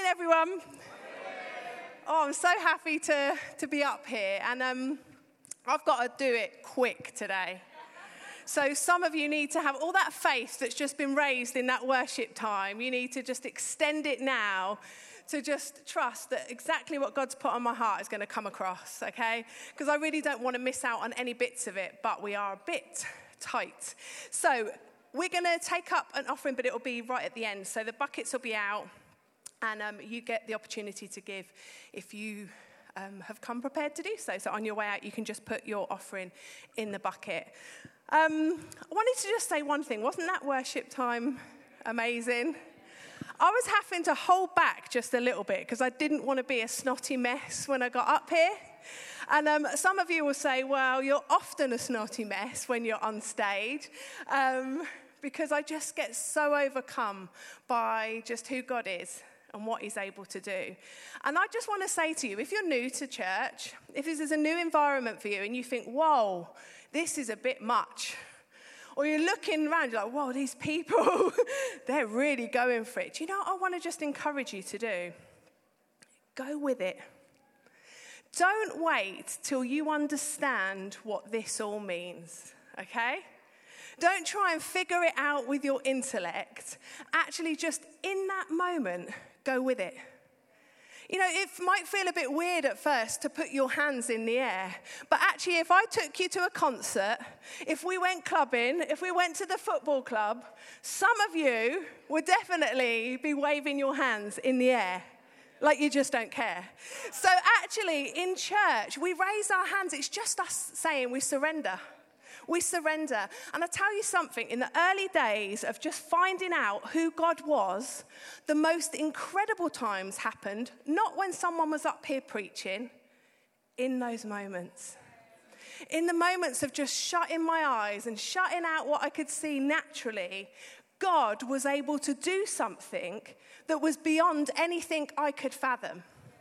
Morning, everyone. Oh, I'm so happy to be up here, and I've got to do it quick today. So some of you need to have all that faith that's just been raised in that worship time. You need to just extend it now to just trust that exactly what God's put on my heart is going to come across, okay? Because I really don't want to miss out on any bits of it, but we are a bit tight. So we're going to take up an offering, but it'll be right at the end. So the buckets will be out. And you get the opportunity to give if you have come prepared to do so. So on your way out, you can just put your offering in the bucket. I wanted to just say one thing. Wasn't that worship time amazing? I was having to hold back just a little bit because I didn't want to be a snotty mess when I got up here. And some of you will say, well, you're often a snotty mess when you're on stage. Because I just get so overcome by just who God is and what he's able to do. And I just want to say to you, if you're new to church, if this is a new environment for you and you think, whoa, this is a bit much, or you're looking around, you're like, whoa, these people, they're really going for it. Do you know what I want to just encourage you to do? Go with it. Don't wait till you understand what this all means, okay? Don't try and figure it out with your intellect. Actually, just in that moment, go with it. You know, it might feel a bit weird at first to put your hands in the air. But actually, if I took you to a concert, if we went clubbing, if we went to the football club, some of you would definitely be waving your hands in the air. Like you just don't care. So actually, in church, we raise our hands. It's just us saying we surrender. We surrender. And I tell you something, in the early days of just finding out who God was, the most incredible times happened, not when someone was up here preaching, in those moments. In the moments of just shutting my eyes and shutting out what I could see naturally, God was able to do something that was beyond anything I could fathom.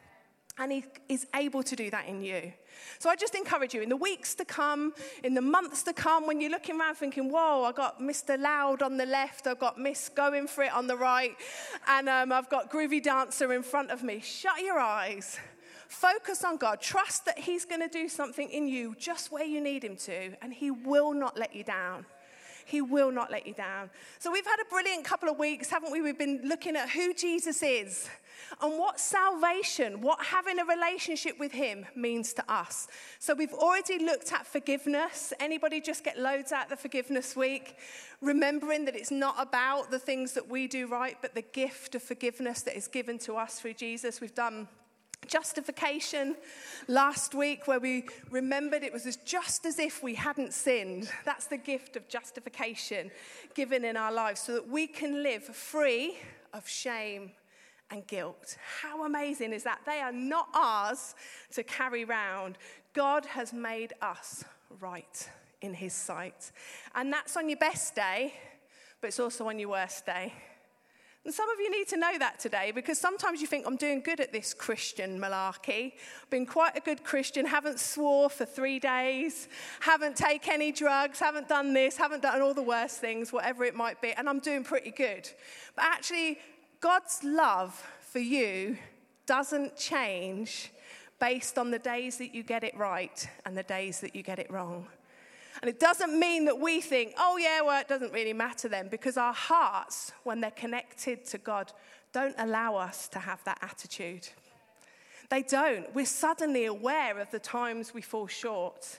And he is able to do that in you. So I just encourage you, in the weeks to come, in the months to come, when you're looking around thinking, whoa, I've got Mr. Loud on the left, I've got Miss Going For It on the right, and I've got Groovy Dancer in front of me. Shut your eyes. Focus on God. Trust that he's going to do something in you just where you need him to, and he will not let you down. He will not let you down. So we've had a brilliant couple of weeks, haven't we? We've been looking at who Jesus is and what salvation, what having a relationship with him means to us. So we've already looked at forgiveness. Anybody just get loads out of the forgiveness week? Remembering that it's not about the things that we do right, but the gift of forgiveness that is given to us through Jesus. We've done justification last week, where we remembered it was just as if we hadn't sinned. That's the gift of justification given in our lives so that we can live free of shame and guilt. How amazing is that? They are not ours to carry round. God has made us right in his sight. And that's on your best day, but it's also on your worst day. And some of you need to know that today, because sometimes you think, I'm doing good at this Christian malarkey. Been quite a good Christian, haven't swore for 3 days, haven't taken any drugs, haven't done this, haven't done all the worst things, whatever it might be, and I'm doing pretty good. But actually, God's love for you doesn't change based on the days that you get it right and the days that you get it wrong. And it doesn't mean that we think, oh yeah, well, it doesn't really matter then, because our hearts, when they're connected to God, don't allow us to have that attitude. They don't. We're suddenly aware of the times we fall short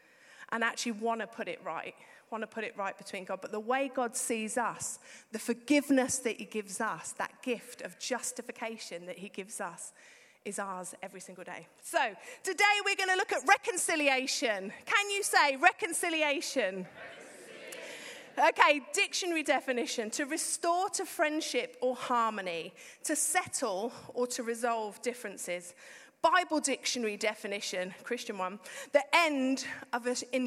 and actually want to put it right between God. But the way God sees us, the forgiveness that he gives us, that gift of justification that he gives us, is ours every single day. So today we're going to look at reconciliation. Can you say reconciliation? Okay, dictionary definition: to restore to friendship or harmony, to settle or to resolve differences. Bible dictionary definition, Christian one: the end of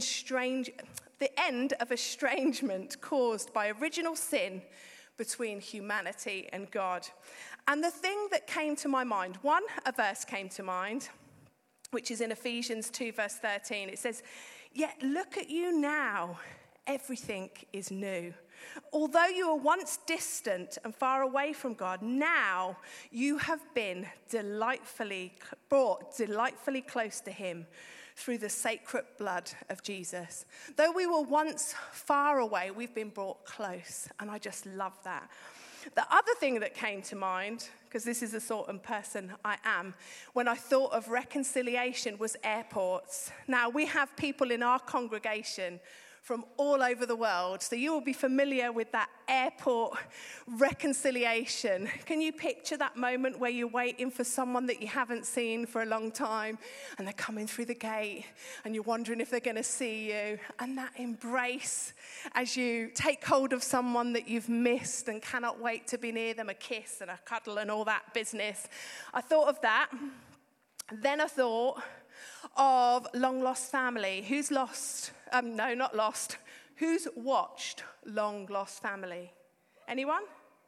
estrangement caused by original sin between humanity and God. And the thing that came to my mind, a verse came to mind, which is in Ephesians 2, verse 13. It says, "Yet look at you now, everything is new. Although you were once distant and far away from God, now you have been brought delightfully close to him through the sacred blood of Jesus. Though we were once far away, we've been brought close. And I just love that. The other thing that came to mind, because this is the sort of person I am, when I thought of reconciliation was airports. Now, we have people in our congregation from all over the world, so you will be familiar with that airport reconciliation. Can you picture that moment where you're waiting for someone that you haven't seen for a long time, and they're coming through the gate, and you're wondering if they're going to see you, and that embrace as you take hold of someone that you've missed and cannot wait to be near them, a kiss and a cuddle and all that business. I thought of that. Then I thought of Long Lost Family. Who's lost? No, not lost. Who's watched Long Lost Family? Anyone?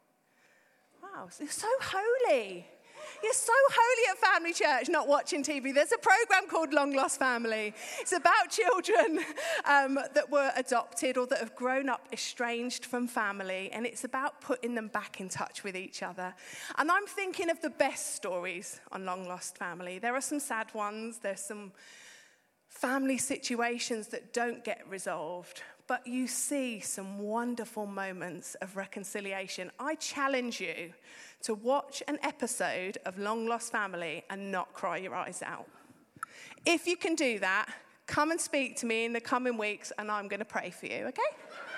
Wow, you're so holy. You're so holy at Family Church, not watching TV. There's a program called Long Lost Family. It's about children that were adopted or that have grown up estranged from family, and it's about putting them back in touch with each other. And I'm thinking of the best stories on Long Lost Family. There are some sad ones. There's some family situations that don't get resolved, but you see some wonderful moments of reconciliation. I challenge you to watch an episode of Long Lost Family and not cry your eyes out. If you can do that, come and speak to me in the coming weeks, and I'm going to pray for you, okay?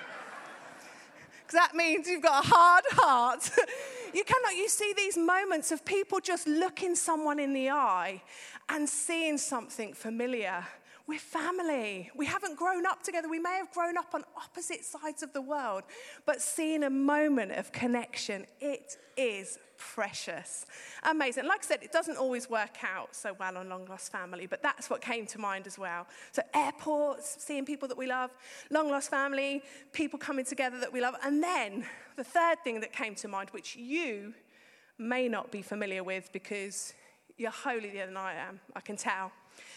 Because that means you've got a hard heart. You see these moments of people just looking someone in the eye and seeing something familiar. We're family. We haven't grown up together. We may have grown up on opposite sides of the world, but seeing a moment of connection, it is precious. Amazing. Like I said, it doesn't always work out so well on Long Lost Family, but that's what came to mind as well. So airports, seeing people that we love, Long Lost Family, people coming together that we love. And then the third thing that came to mind, which you may not be familiar with because you're holier than I am, I can tell,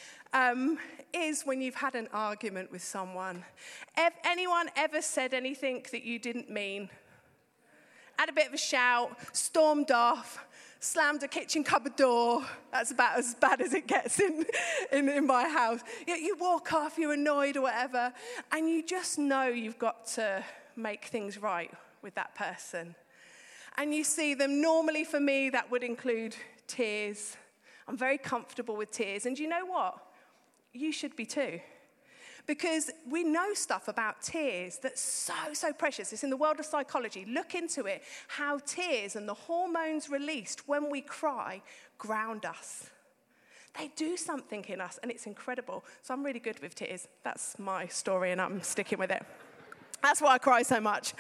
is when you've had an argument with someone. Anyone ever said anything that you didn't mean? Had a bit of a shout, stormed off, slammed a kitchen cupboard door. That's about as bad as it gets in my house. You walk off, you're annoyed or whatever, and you just know you've got to make things right with that person. And you see them. Normally for me, that would include tears. I'm very comfortable with tears. And you know what? You should be too. Because we know stuff about tears that's so precious. It's in the world of psychology. Look into it, how tears and the hormones released when we cry ground us. They do something in us, and it's incredible. So I'm really good with tears. That's my story, and I'm sticking with it. That's why I cry so much.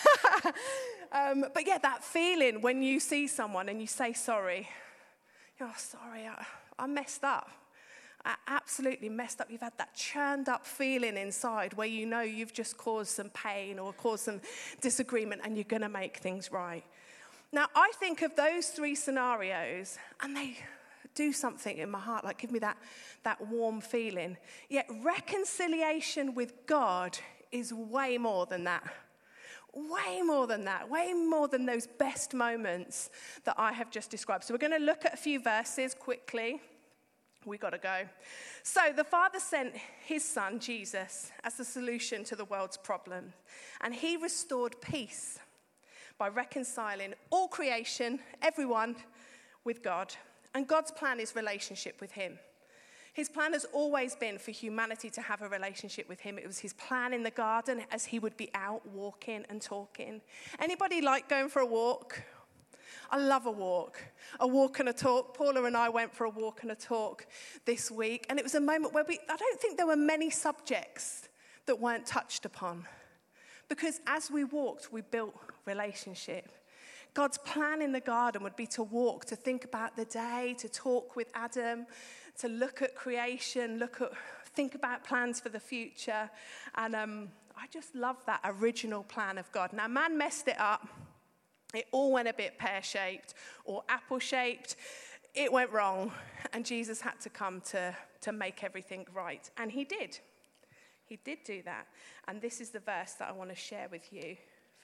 But yeah, that feeling when you see someone and you say sorry. Oh, sorry, I messed up. I absolutely messed up. You've had that churned up feeling inside where you know you've just caused some pain or caused some disagreement, and you're going to make things right. Now, I think of those three scenarios, and they do something in my heart, like give me that warm feeling. Yet reconciliation with God is way more than that. Way more than that. Way more than those best moments that I have just described. So we're going to look at a few verses quickly. We got to go. So the Father sent his Son, Jesus, as the solution to the world's problem. And he restored peace by reconciling all creation, everyone, with God. And God's plan is relationship with him. His plan has always been for humanity to have a relationship with him. It was his plan in the garden as he would be out walking and talking. Anybody like going for a walk? I love a walk and a talk. Paula and I went for a walk and a talk this week, and it was a moment where I don't think there were many subjects that weren't touched upon, because as we walked, we built relationship. God's plan in the garden would be to walk, to think about the day, to talk with Adam, to look at creation, think about plans for the future, and I just love that original plan of God. Now, man messed it up. It all went a bit pear-shaped or apple-shaped. It went wrong, and Jesus had to come to make everything right. And he did. He did do that. And this is the verse that I want to share with you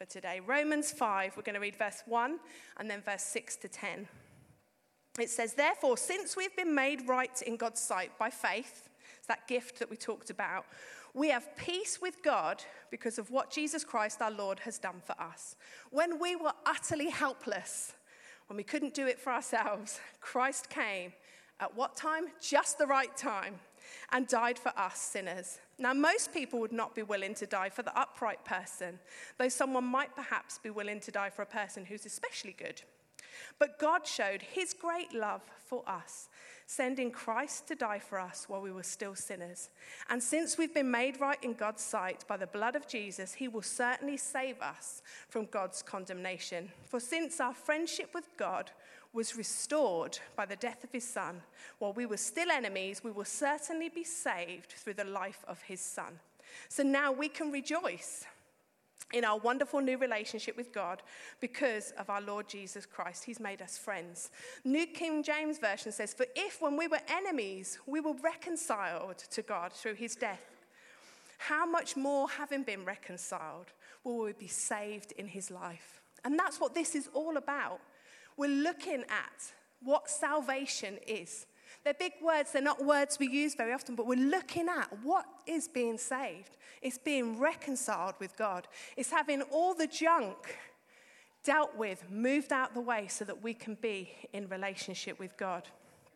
for today. Romans 5, we're going to read verse 1 and then verse 6 to 10. It says, therefore, since we've been made right in God's sight by faith, it's that gift that we talked about, we have peace with God because of what Jesus Christ our Lord has done for us. When we were utterly helpless, when we couldn't do it for ourselves, Christ came at what time? Just the right time, and died for us sinners. Now, most people would not be willing to die for the upright person, though someone might perhaps be willing to die for a person who's especially good. But God showed his great love for us, sending Christ to die for us while we were still sinners. And since we've been made right in God's sight by the blood of Jesus, he will certainly save us from God's condemnation. For since our friendship with God was restored by the death of his Son, while we were still enemies, we will certainly be saved through the life of his Son. So now we can rejoice in our wonderful new relationship with God because of our Lord Jesus Christ. He's made us friends. New King James Version says, for if when we were enemies, we were reconciled to God through his death, how much more, having been reconciled, will we be saved in his life? And that's what this is all about. We're looking at what salvation is. They're big words. They're not words we use very often, but we're looking at what is being saved. It's being reconciled with God. It's having all the junk dealt with, moved out the way so that we can be in relationship with God.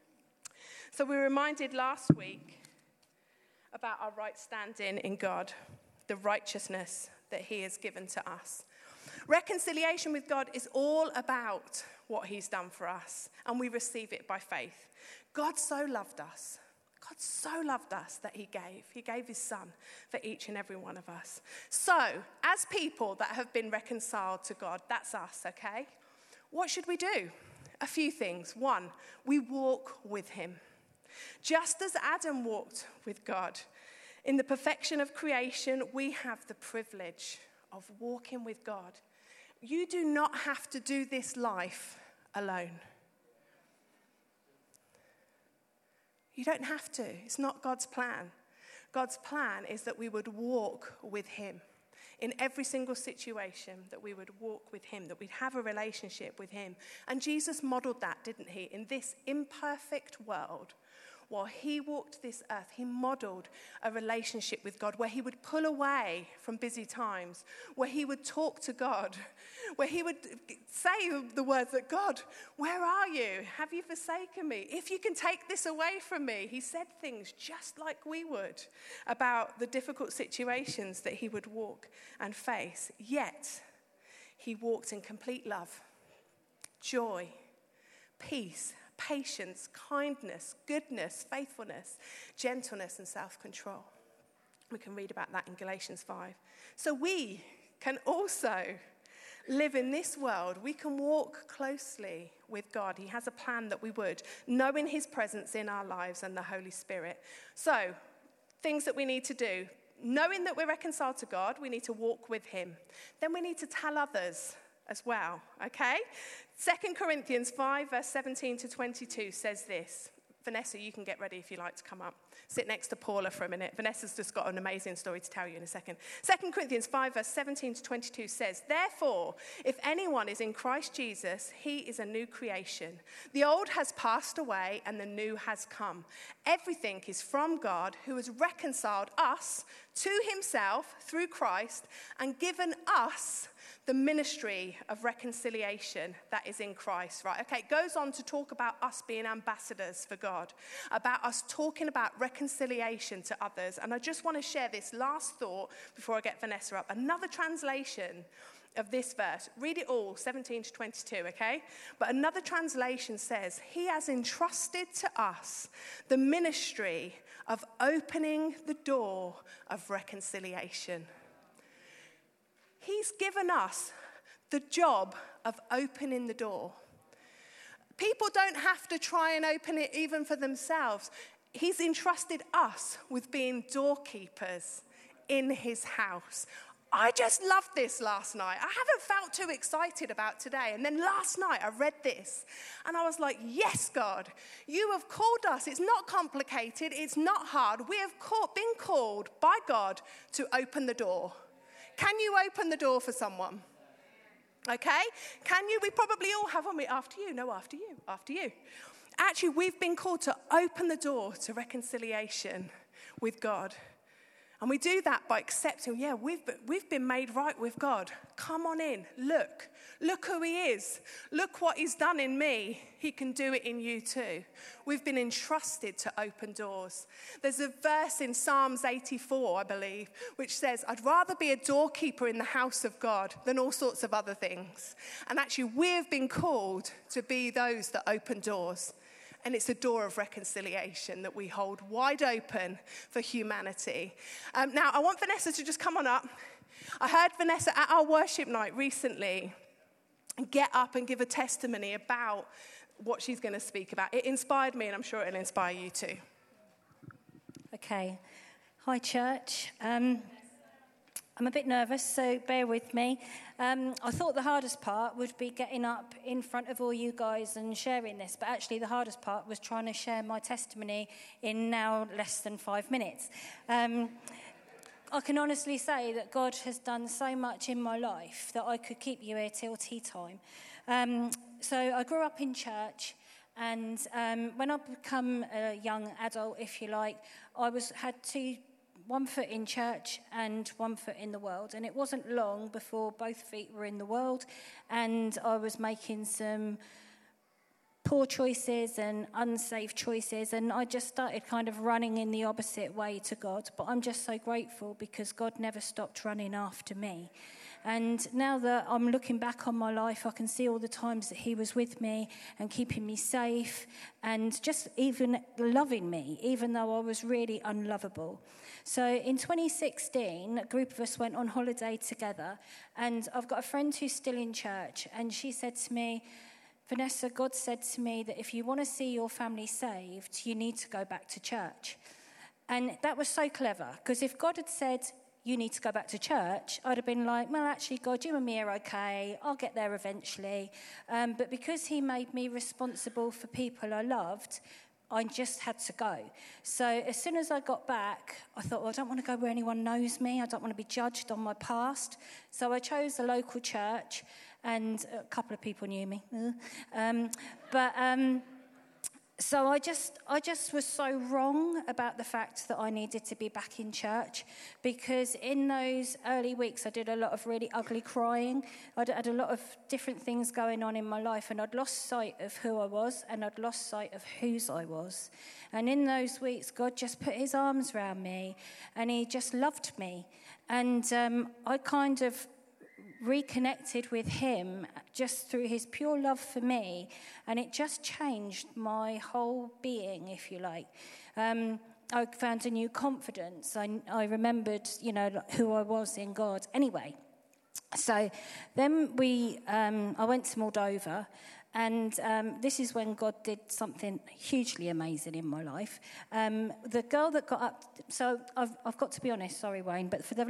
So we were reminded last week about our right standing in God, the righteousness that he has given to us. Reconciliation with God is all about what he's done for us, and we receive it by faith. God so loved us. God so loved us that he gave his Son for each and every one of us. So, as people that have been reconciled to God, that's us, okay? What should we do? A few things. One, we walk with him. Just as Adam walked with God, in the perfection of creation, we have the privilege of walking with God. You do not have to do this life alone. You don't have to. It's not God's plan. God's plan is that we would walk with him in every single situation, that we would walk with him, that we'd have a relationship with him. And Jesus modeled that, didn't he? In this imperfect world, while he walked this earth, he modeled a relationship with God where he would pull away from busy times, where he would talk to God, where he would say the words that, God, where are you? Have you forsaken me? If you can take this away from me. He said things just like we would about the difficult situations that he would walk and face. Yet, he walked in complete love, joy, peace, patience, kindness, goodness, faithfulness, gentleness, and self-control. We can read about that in Galatians 5. So we can also live in this world. We can walk closely with God. He has a plan that we would, knowing his presence in our lives and the Holy Spirit. So, things that we need to do. Knowing that we're reconciled to God, we need to walk with him. Then we need to tell others as well, okay? 2 Corinthians 5, verse 17 to 22 says this. Vanessa, you can get ready if you like to come up. Sit next to Paula for a minute. Vanessa's just got an amazing story to tell you in a second. 2 Corinthians 5, verse 17 to 22 says, therefore, if anyone is in Christ Jesus, he is a new creation. The old has passed away and the new has come. Everything is from God, who has reconciled us to himself through Christ and given us the ministry of reconciliation that is in Christ, right? Okay, it goes on to talk about us being ambassadors for God, about us talking about reconciliation to others. And I just want to share this last thought before I get Vanessa up. Another translation of this verse, read it all, 17 to 22, okay? But another translation says, he has entrusted to us the ministry of opening the door of reconciliation. He's given us the job of opening the door. People don't have to try and open it even for themselves. He's entrusted us with being doorkeepers in his house. I just loved this last night. I haven't felt too excited about today. And then last night I read this and I was like, yes, God, you have called us. It's not complicated. It's not hard. We have been called by God to open the door. Can you open the door for someone? Okay? Can you? We probably all have on me. After you. No, after you. After you. Actually, we've been called to open the door to reconciliation with God. And we do that by accepting, we've been made right with God. Come on in, look who he is. Look what he's done in me. He can do it in you too. We've been entrusted to open doors. There's a verse in Psalms 84, I believe, which says, I'd rather be a doorkeeper in the house of God than all sorts of other things. And actually, we've been called to be those that open doors. And it's a door of reconciliation that we hold wide open for humanity. Now, I want Vanessa to just come on up. I heard Vanessa at our worship night recently get up and give a testimony about what she's going to speak about. It inspired me, and I'm sure it'll inspire you too. Okay. Hi, church. I'm a bit nervous, so bear with me. I thought the hardest part would be getting up in front of all you guys and sharing this, but actually the hardest part was trying to share my testimony in now less than 5 minutes. I can honestly say that God has done so much in my life that I could keep you here till tea time. So I grew up in church, and when I become a young adult, if you like, I had one foot in church and one foot in the world. And it wasn't long before both feet were in the world, and I was making some poor choices and unsafe choices, and I just started kind of running in the opposite way to God. But I'm just so grateful because God never stopped running after me. And now that I'm looking back on my life, I can see all the times that he was with me and keeping me safe and just even loving me, even though I was really unlovable. So in 2016, a group of us went on holiday together, and I've got a friend who's still in church, and she said to me, Vanessa, God said to me that if you want to see your family saved, you need to go back to church. And that was so clever, because if God had said, you need to go back to church, I'd have been like, well, actually, God, you and me are okay. I'll get there eventually. But because he made me responsible for people I loved, I just had to go. So as soon as I got back, I thought, well, I don't want to go where anyone knows me. I don't want to be judged on my past. So I chose a local church, and a couple of people knew me. So I just was so wrong about the fact that I needed to be back in church, because in those early weeks I did a lot of really ugly crying. I'd had a lot of different things going on in my life, and I'd lost sight of who I was, and I'd lost sight of whose I was. And in those weeks, God just put his arms around me, and he just loved me. And I kind of reconnected with him just through his pure love for me, and it just changed my whole being, if you like. I found a new confidence. I remembered, who I was in God. Anyway, so then I went to Moldova, and this is when God did something hugely amazing in my life. The girl that got up, so I've got to be honest, sorry Wayne, but for the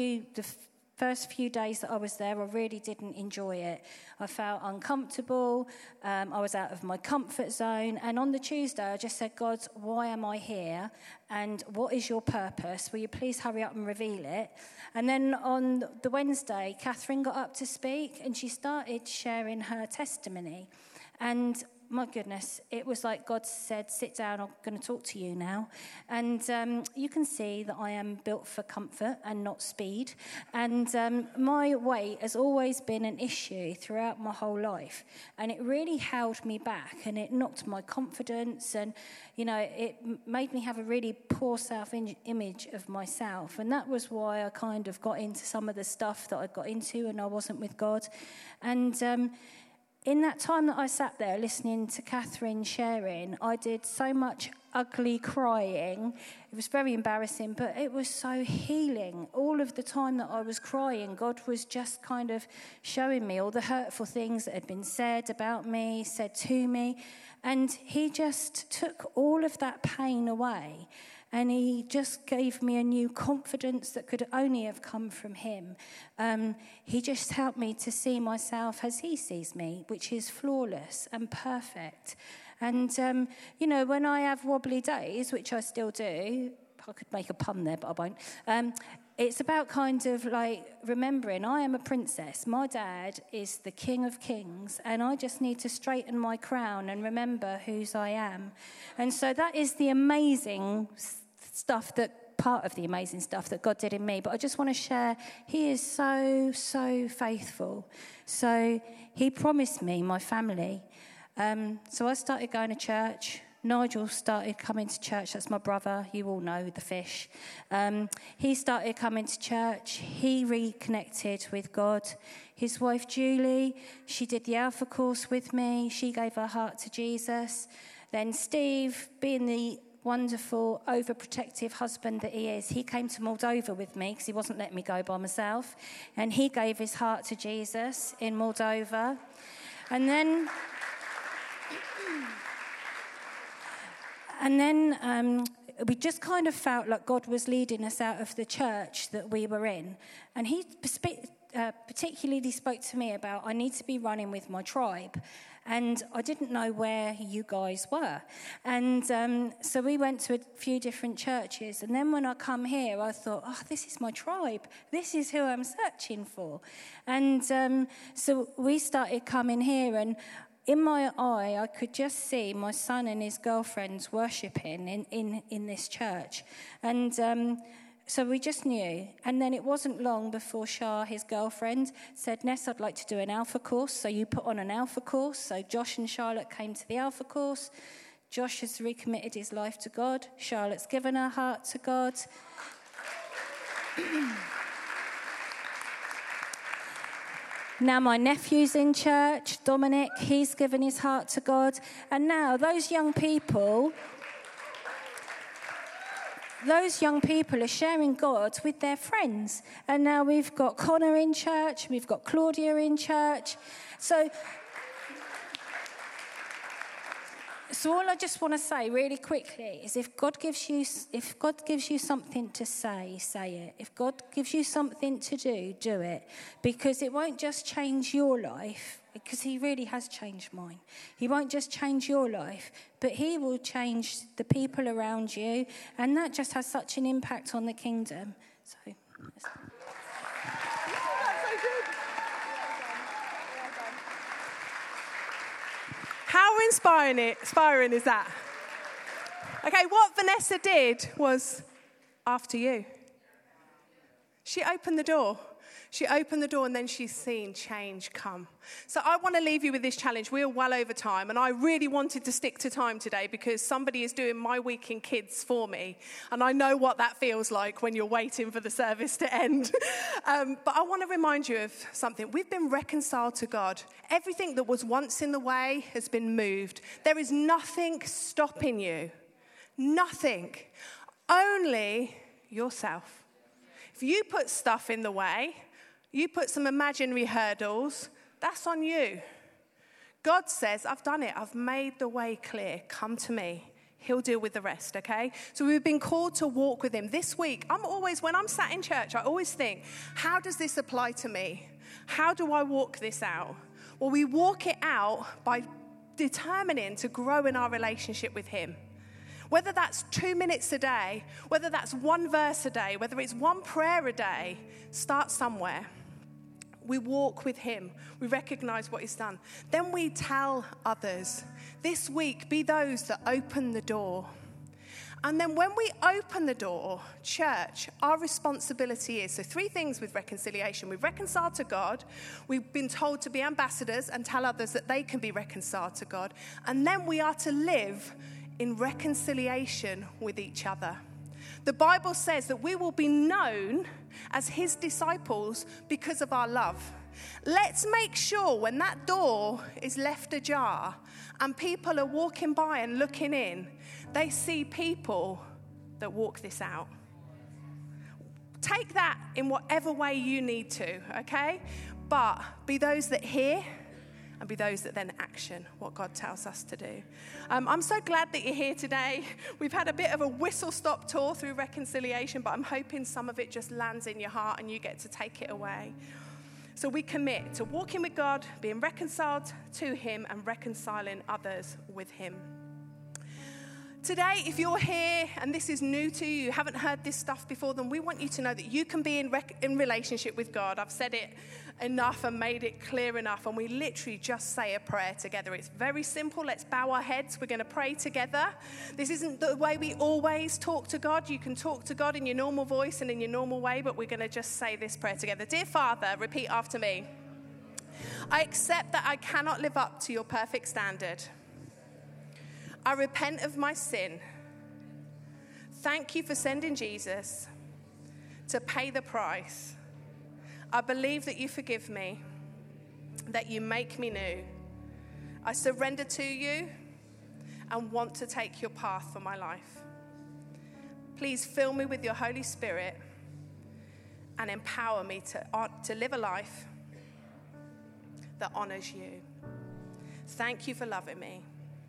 first few days that I was there, I really didn't enjoy it. I felt uncomfortable. I was out of my comfort zone. And on the Tuesday, I just said, God, why am I here? And what is your purpose? Will you please hurry up and reveal it? And then on the Wednesday, Catherine got up to speak, and she started sharing her testimony. And my goodness, it was like God said, sit down, I'm going to talk to you now. And you can see that I am built for comfort and not speed. And my weight has always been an issue throughout my whole life. And it really held me back, and it knocked my confidence, and, it made me have a really poor self-image of myself. And that was why I kind of got into some of the stuff that I got into, and I wasn't with God. And in that time that I sat there listening to Catherine sharing, I did so much ugly crying. It was very embarrassing, but it was so healing. All of the time that I was crying, God was just kind of showing me all the hurtful things that had been said about me, said to me, and he just took all of that pain away. And he just gave me a new confidence that could only have come from him. He just helped me to see myself as he sees me, which is flawless and perfect. And, when I have wobbly days, which I still do, I could make a pun there, but I won't. It's about kind of like remembering I am a princess. My dad is the King of Kings, and I just need to straighten my crown and remember whose I am. And so that is the amazing stuff part of the amazing stuff that God did in me. But I just want to share, he is so, so faithful. So he promised me my family. So I started going to church. Nigel started coming to church. That's my brother. You all know the fish. He started coming to church. He reconnected with God. His wife, Julie, she did the Alpha course with me. She gave her heart to Jesus. Then Steve, being the wonderful, overprotective husband that he is, he came to Moldova with me because he wasn't letting me go by myself. And he gave his heart to Jesus in Moldova. And then we just kind of felt like God was leading us out of the church that we were in. And he particularly spoke to me about, I need to be running with my tribe. And I didn't know where you guys were. And so we went to a few different churches. And then when I come here, I thought, this is my tribe. This is who I'm searching for. And so we started coming here, and in my eye, I could just see my son and his girlfriends worshipping in this church. And so we just knew. And then it wasn't long before Shah, his girlfriend, said, Ness, I'd like to do an Alpha course. So you put on an Alpha course. So Josh and Charlotte came to the Alpha course. Josh has recommitted his life to God. Charlotte's given her heart to God. Now my nephew's in church, Dominic, he's given his heart to God. And now those young people are sharing God with their friends. And now we've got Connor in church, we've got Claudia in church. So all I just want to say really quickly is if God gives you something to say, say it. If God gives you something to do, do it. Because it won't just change your life, because he really has changed mine. He won't just change your life, but he will change the people around you. And that just has such an impact on the kingdom. So... How inspiring is that? Okay, what Vanessa did was after you. She opened the door. She opened the door, and then she's seen change come. So I want to leave you with this challenge. We are well over time, and I really wanted to stick to time today because somebody is doing my week in kids for me, and I know what that feels like when you're waiting for the service to end. But I want to remind you of something. We've been reconciled to God. Everything that was once in the way has been moved. There is nothing stopping you. Nothing. Only yourself. If you put stuff in the way, you put some imaginary hurdles, that's on you. God says, I've done it. I've made the way clear. Come to me. He'll deal with the rest, okay? So we've been called to walk with him. This week, when I'm sat in church, I always think, how does this apply to me? How do I walk this out? Well, we walk it out by determining to grow in our relationship with him. Whether that's 2 minutes a day, whether that's one verse a day, whether it's one prayer a day, start somewhere. We walk with him. We recognize what he's done. Then we tell others. This week, be those that open the door. And then when we open the door, church, our responsibility is, so 3 things with reconciliation. We've reconciled to God. We've been told to be ambassadors and tell others that they can be reconciled to God. And then we are to live in reconciliation with each other. The Bible says that we will be known as his disciples because of our love. Let's make sure when that door is left ajar and people are walking by and looking in, they see people that walk this out. Take that in whatever way you need to, okay? But be those that hear and be those that then action what God tells us to do. I'm so glad that you're here today. We've had a bit of a whistle-stop tour through reconciliation, but I'm hoping some of it just lands in your heart and you get to take it away. So we commit to walking with God, being reconciled to him, and reconciling others with him. Today, if you're here and this is new to you, you haven't heard this stuff before, then we want you to know that you can be in relationship with God. I've said it enough and made it clear enough, and we literally just say a prayer together. It's very simple. Let's bow our heads. We're going to pray together. This isn't the way we always talk to God. You can talk to God in your normal voice and in your normal way, but we're going to just say this prayer together. Dear Father, repeat after me. I accept that I cannot live up to your perfect standard. I repent of my sin. Thank you for sending Jesus to pay the price. I believe that you forgive me, that you make me new. I surrender to you and want to take your path for my life. Please fill me with your Holy Spirit and empower me to live a life that honors you. Thank you for loving me.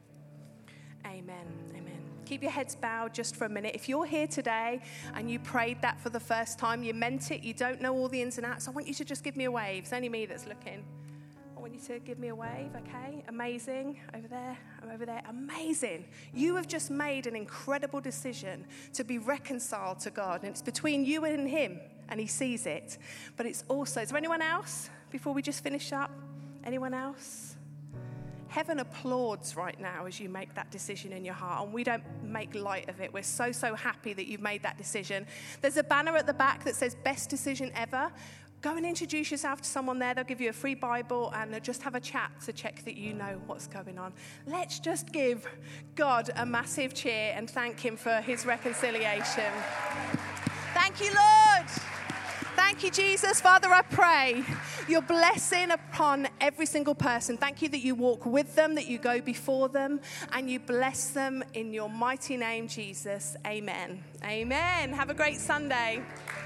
Amen. Amen. Keep your heads bowed just for a minute. If you're here today and you prayed that for the first time, you meant it, you don't know all the ins and outs, I want you to just give me a wave. It's only me that's looking. I want you to give me a wave, okay? Amazing. Over there. I'm over there. Amazing. You have just made an incredible decision to be reconciled to God. And it's between you and him, and he sees it. But it's also, is there anyone else before we just finish up? Anyone else? Heaven applauds right now as you make that decision in your heart, and we don't make light of it. We're so, so happy that you've made that decision. There's a banner at the back that says best decision ever. Go and introduce yourself to someone there. They'll give you a free Bible and just have a chat to check that you know what's going on. Let's just give God a massive cheer and thank him for his reconciliation. Thank you, Lord. Thank you, Jesus. Father, I pray your blessing upon every single person. Thank you that you walk with them, that you go before them, and you bless them in your mighty name, Jesus. Amen. Amen. Have a great Sunday.